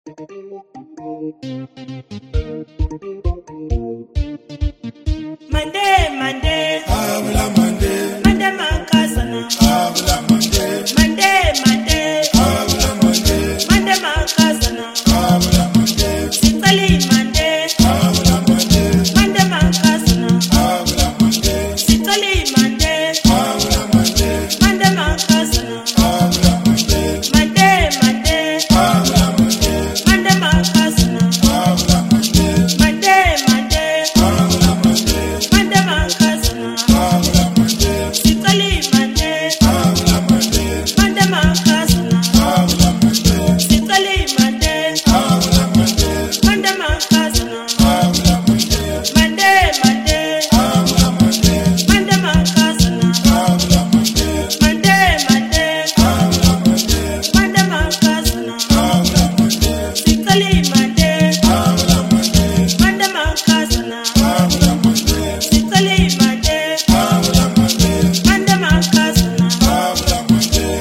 Monday, habla Monday, Monday makasana, habla Monday, Monday, habla Monday, Monday makasana, habla Monday, Sitali Monday, habla Monday, Monday makasana, habla Monday, Sitali Monday, habla Monday, Monday makasana, habla Monday, Monday, habla Monday, Monday makasana, habla Monday, Monday, habla Monday, Monday makasana, habla Monday, Sitali Monday, habla Monday, Monday makasana, habla Monday, Sitali Monday, habla Monday, Monday makasana, habla Monday, Monday, habla Monday, Monday makasana, habla Monday, Monday, habla Monday, Monday makasana, habla Monday, Sitali Monday, habla Monday, Monday makasana, habla Monday, Sitali Monday, habla Monday, Monday makasana, habla Monday.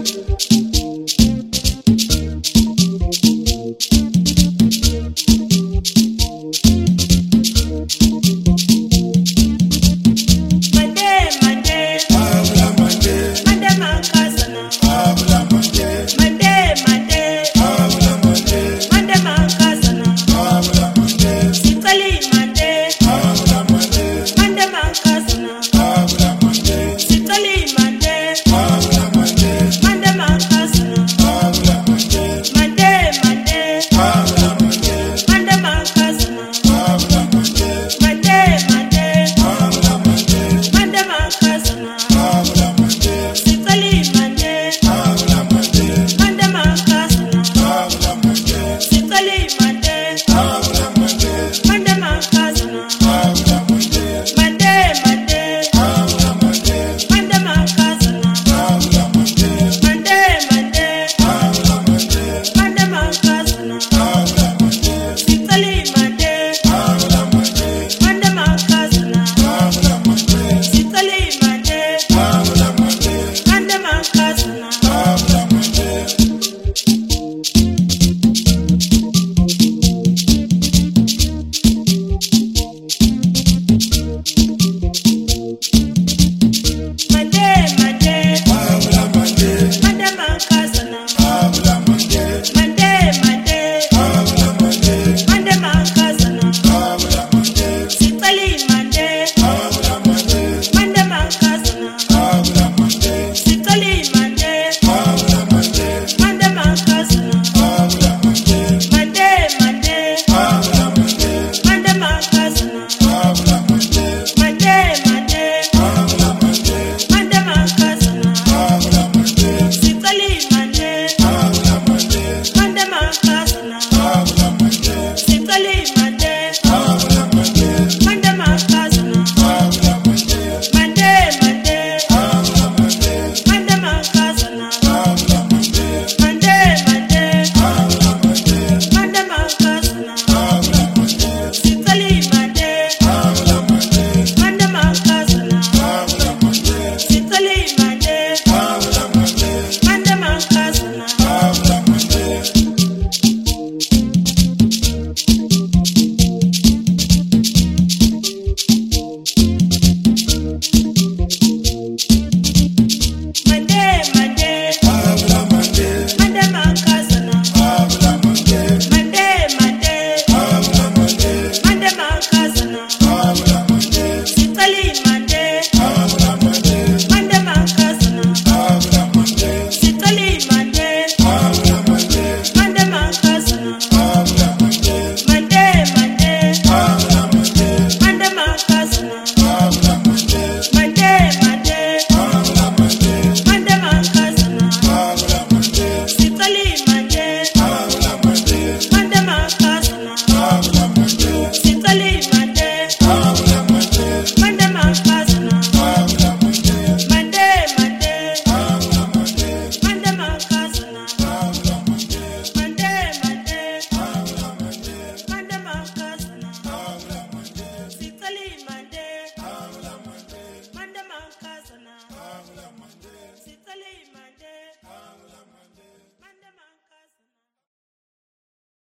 Monday, habla Monday, Monday makasana, habla Monday, Monday, habla Monday, Monday makasana, habla Monday, Sitali Monday, habla Monday, Monday makasana, habla Monday, Sitali Monday, habla Monday, Monday makasana, habla Monday, Monday, habla